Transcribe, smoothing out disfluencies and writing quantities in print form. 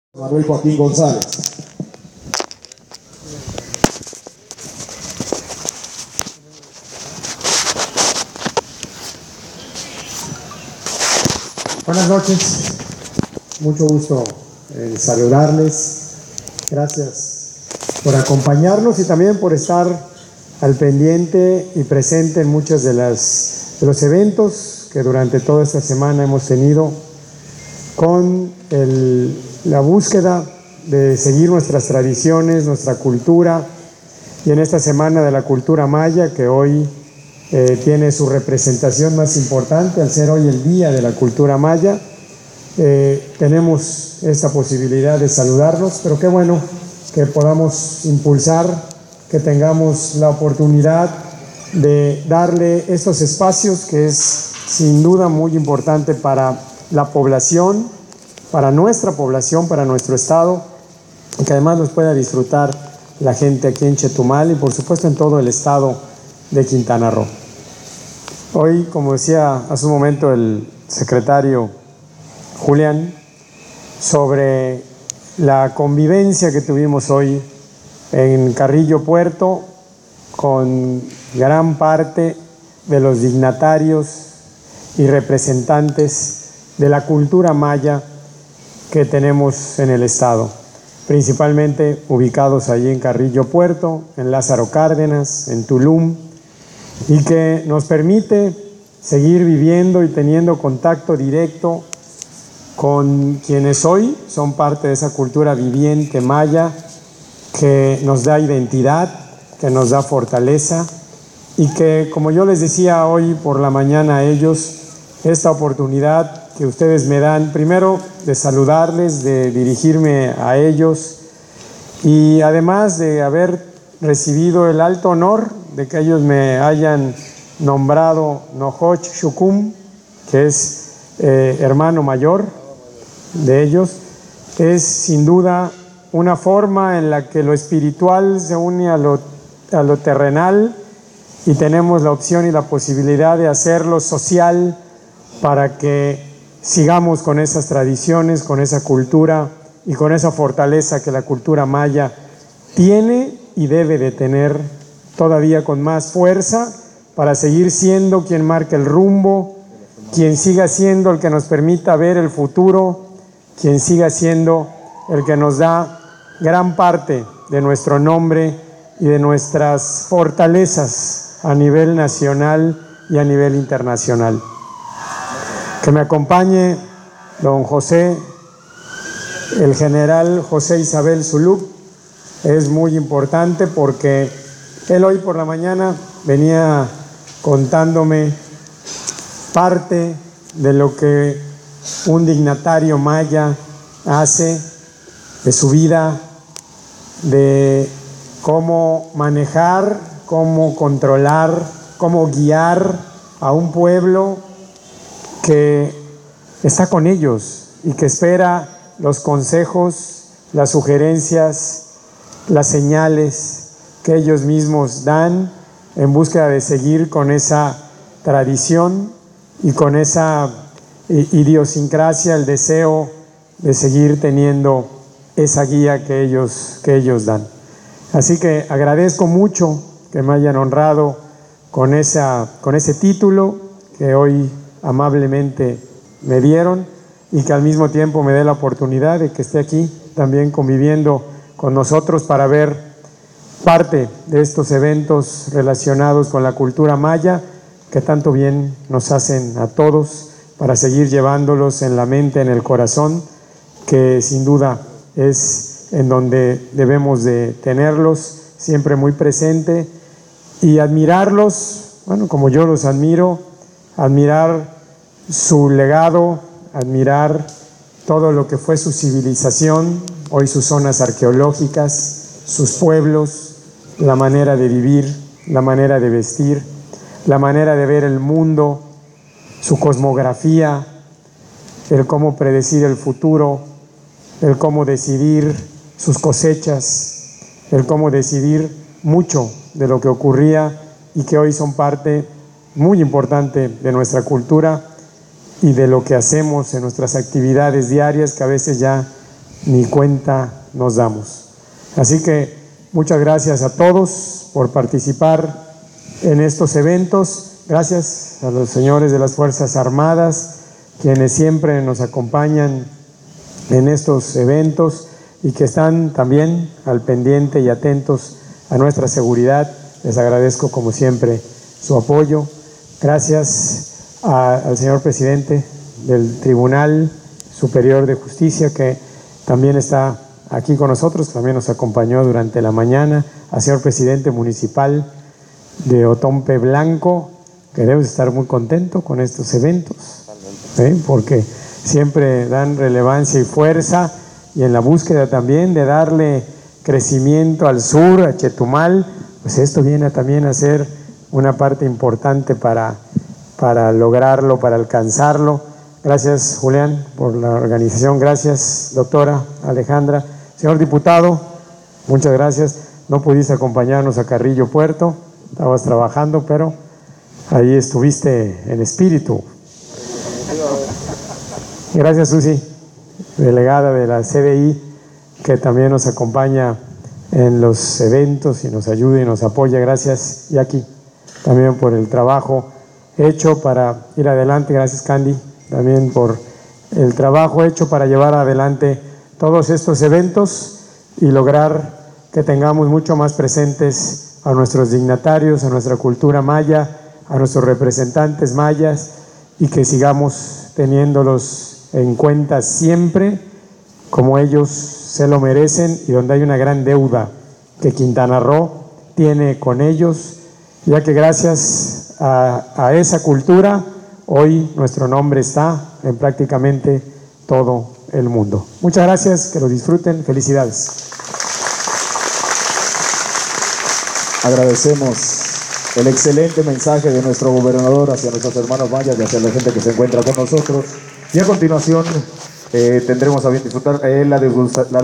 Manuel Joaquín González. Buenas noches, mucho gusto en saludarles. Gracias por acompañarnos y también por estar al pendiente y presente en muchos de los eventos que durante toda esta semana hemos tenido con la búsqueda de seguir nuestras tradiciones, nuestra cultura, y en esta semana de la cultura maya, que hoy tiene su representación más importante, al ser hoy el Día de la Cultura Maya, tenemos esta posibilidad de saludarlos, pero qué bueno que podamos impulsar, que tengamos la oportunidad de darle estos espacios, que es sin duda muy importante para la población, para nuestro estado, y que además nos pueda disfrutar la gente aquí en Chetumal y por supuesto en todo el estado de Quintana Roo. Hoy, como decía hace un momento el secretario Julián, sobre la convivencia que tuvimos hoy en Carrillo Puerto con gran parte de los dignatarios y representantes de la cultura maya que tenemos en el estado, principalmente ubicados allí en Carrillo Puerto, en Lázaro Cárdenas, en Tulum, y que nos permite seguir viviendo y teniendo contacto directo con quienes hoy son parte de esa cultura viviente maya que nos da identidad, que nos da fortaleza, y que, como yo les decía hoy por la mañana a ellos, esta oportunidad que ustedes me dan, primero de saludarles, de dirigirme a ellos, y además de haber recibido el alto honor de que ellos me hayan nombrado Nojoch Shukum, que es hermano mayor de ellos, es sin duda una forma en la que lo espiritual se une a lo terrenal, y tenemos la opción y la posibilidad de hacerlo social para que sigamos con esas tradiciones, con esa cultura y con esa fortaleza que la cultura maya tiene y debe de tener todavía con más fuerza, para seguir siendo quien marca el rumbo, quien siga siendo el que nos permita ver el futuro, quien siga siendo el que nos da gran parte de nuestro nombre y de nuestras fortalezas a nivel nacional y a nivel internacional. Que me acompañe don José, el general José Isabel Zuluk, es muy importante porque él hoy por la mañana venía contándome parte de lo que un dignatario maya hace, de su vida, de cómo manejar, cómo controlar, cómo guiar a un pueblo que está con ellos y que espera los consejos, las sugerencias, las señales que ellos mismos dan en búsqueda de seguir con esa tradición y con esa idiosincrasia, el deseo de seguir teniendo esa guía que ellos dan. Así que agradezco mucho que me hayan honrado con ese título que hoy amablemente me dieron, y que al mismo tiempo me dé la oportunidad de que esté aquí también conviviendo con nosotros para ver parte de estos eventos relacionados con la cultura maya, que tanto bien nos hacen a todos, para seguir llevándolos en la mente, en el corazón, que sin duda es en donde debemos de tenerlos siempre muy presente, y admirarlos, bueno, como yo los admiro, admirar su legado, admirar todo lo que fue su civilización, hoy sus zonas arqueológicas, sus pueblos, la manera de vivir, la manera de vestir, la manera de ver el mundo, su cosmografía, el cómo predecir el futuro, el cómo decidir sus cosechas, el cómo decidir mucho de lo que ocurría y que hoy son parte muy importante de nuestra cultura y de lo que hacemos en nuestras actividades diarias, que a veces ya ni cuenta nos damos. Así que muchas gracias a todos por participar en estos eventos. Gracias a los señores de las Fuerzas Armadas, quienes siempre nos acompañan en estos eventos y que están también al pendiente y atentos a nuestra seguridad. Les agradezco como siempre su apoyo. Gracias al señor presidente del Tribunal Superior de Justicia, que también está aquí con nosotros, también nos acompañó durante la mañana, al señor presidente municipal de Otompe Blanco, que debe estar muy contento con estos eventos, porque siempre dan relevancia y fuerza, y en la búsqueda también de darle crecimiento al sur, a Chetumal, pues esto viene también a ser una parte importante para lograrlo, para alcanzarlo. Gracias, Julián, por la organización. Gracias, doctora Alejandra. Señor diputado, muchas gracias. No pudiste acompañarnos a Carrillo Puerto, estabas trabajando, pero ahí estuviste en espíritu. Gracias, Susi, delegada de la CDI, que también nos acompaña en los eventos y nos ayuda y nos apoya. Gracias, Jackie, también por el trabajo hecho para ir adelante. Gracias, Candy, también por el trabajo hecho para llevar adelante todos estos eventos y lograr que tengamos mucho más presentes a nuestros dignatarios, a nuestra cultura maya, a nuestros representantes mayas, y que sigamos teniéndolos en cuenta siempre como ellos se lo merecen, y donde hay una gran deuda que Quintana Roo tiene con ellos, ya que gracias a esa cultura hoy nuestro nombre está en prácticamente todo el mundo. Muchas gracias, que lo disfruten, felicidades. Agradecemos el excelente mensaje de nuestro gobernador hacia nuestros hermanos mayas y hacia la gente que se encuentra con nosotros. Y a continuación tendremos a bien disfrutar la degustación.